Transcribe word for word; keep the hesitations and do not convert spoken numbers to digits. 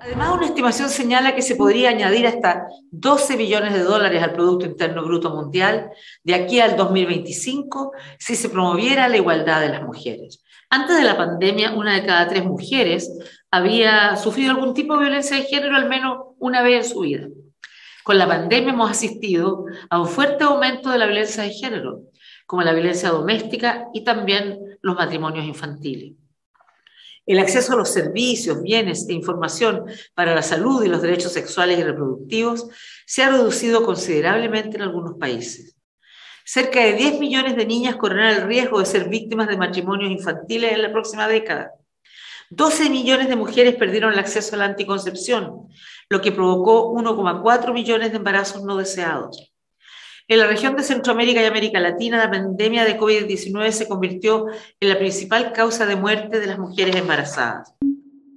Además, una estimación señala que se podría añadir hasta doce billones de dólares al Producto Interno Bruto Mundial de aquí al dos mil veinticinco si se promoviera la igualdad de las mujeres. Antes de la pandemia, una de cada tres mujeres había sufrido algún tipo de violencia de género al menos una vez en su vida. Con la pandemia hemos asistido a un fuerte aumento de la violencia de género, como la violencia doméstica y también los matrimonios infantiles. El acceso a los servicios, bienes e información para la salud y los derechos sexuales y reproductivos se ha reducido considerablemente en algunos países. Cerca de diez millones de niñas correrán el riesgo de ser víctimas de matrimonios infantiles en la próxima década. doce millones de mujeres perdieron el acceso a la anticoncepción, lo que provocó uno coma cuatro millones de embarazos no deseados. En la región de Centroamérica y América Latina, la pandemia de COVID diecinueve se convirtió en la principal causa de muerte de las mujeres embarazadas.